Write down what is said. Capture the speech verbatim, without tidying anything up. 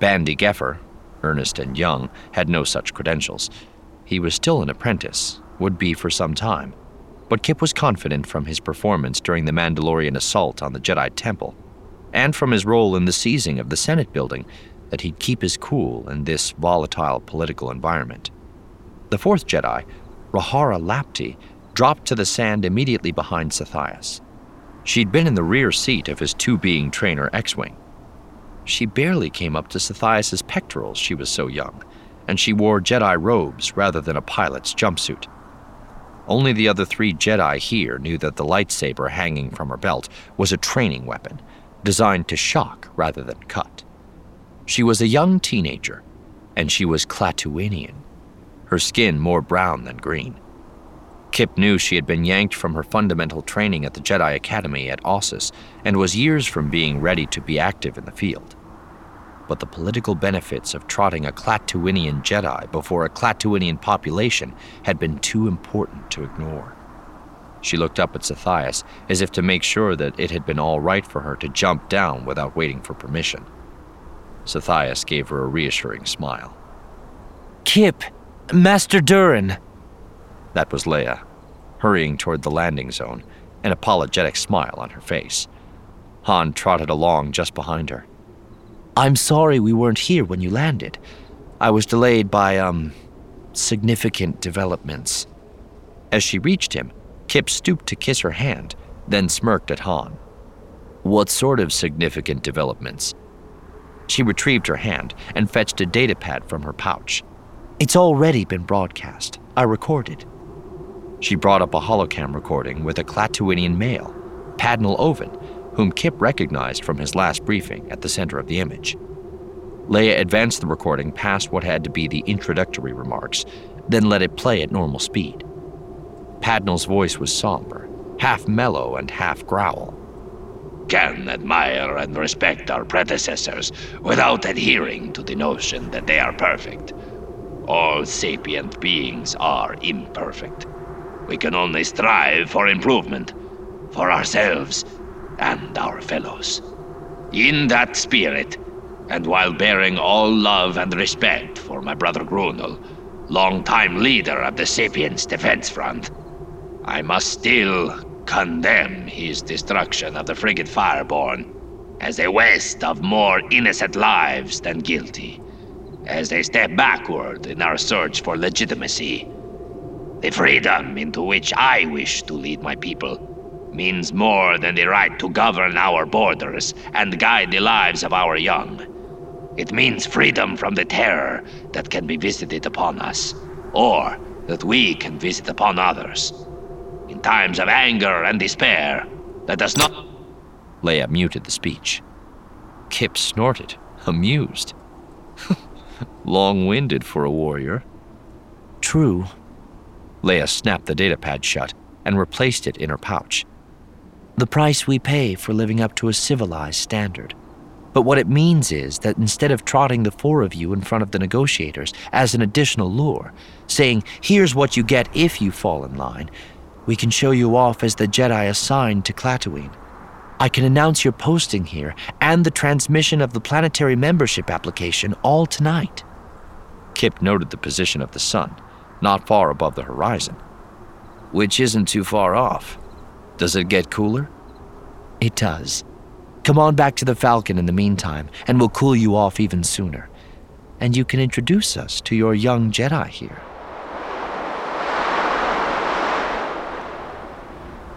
Bandy Geffer, earnest and young, had no such credentials. He was still an apprentice, would be for some time, but Kip was confident from his performance during the Mandalorian assault on the Jedi Temple, and from his role in the seizing of the Senate building, that he'd keep his cool in this volatile political environment. The fourth Jedi, Rahara Lapti, dropped to the sand immediately behind Sathias. She'd been in the rear seat of his two-being trainer X-Wing. She barely came up to Sathias' pectorals, she was so young, and she wore Jedi robes rather than a pilot's jumpsuit. Only the other three Jedi here knew that the lightsaber hanging from her belt was a training weapon, designed to shock rather than cut. She was a young teenager, and she was Klatooinian, her skin more brown than green. Kip knew she had been yanked from her fundamental training at the Jedi Academy at Ossus and was years from being ready to be active in the field. But the political benefits of trotting a Klatooinian Jedi before a Klatooinian population had been too important to ignore. She looked up at Sathias as if to make sure that it had been all right for her to jump down without waiting for permission. Sathias gave her a reassuring smile. "Kip, Master Durin." That was Leia, hurrying toward the landing zone, an apologetic smile on her face. Han trotted along just behind her. "I'm sorry we weren't here when you landed. I was delayed by, um, significant developments." As she reached him, Kip stooped to kiss her hand, then smirked at Han. "What sort of significant developments?" She retrieved her hand and fetched a datapad from her pouch. "It's already been broadcast. I recorded." She brought up a holocam recording with a Klatooinian male, Padnal Oven, whom Kip recognized from his last briefing at the center of the image. Leia advanced the recording past what had to be the introductory remarks, then let it play at normal speed. Padnal's voice was somber, half mellow and half growl. "Can admire and respect our predecessors without adhering to the notion that they are perfect. All sapient beings are imperfect. We can only strive for improvement, for ourselves and our fellows. In that spirit, and while bearing all love and respect for my brother Grunel, longtime leader of the Sapiens Defense Front, I must still condemn his destruction of the frigate Fireborn as a waste of more innocent lives than guilty, as a step backward in our search for legitimacy. The freedom into which I wish to lead my people means more than the right to govern our borders and guide the lives of our young. It means freedom from the terror that can be visited upon us, or that we can visit upon others. In times of anger and despair, let us not..." Leia muted the speech. Kip snorted, amused. Long-winded for a warrior. "True." Leia snapped the datapad shut and replaced it in her pouch. "The price we pay for living up to a civilized standard. But what it means is that instead of trotting the four of you in front of the negotiators as an additional lure, saying, 'Here's what you get if you fall in line,' we can show you off as the Jedi assigned to Klatooine. I can announce your posting here and the transmission of the planetary membership application all tonight." Kip noted the position of the sun, not far above the horizon. "Which isn't too far off. Does it get cooler?" "It does. Come on back to the Falcon in the meantime, and we'll cool you off even sooner. And you can introduce us to your young Jedi here."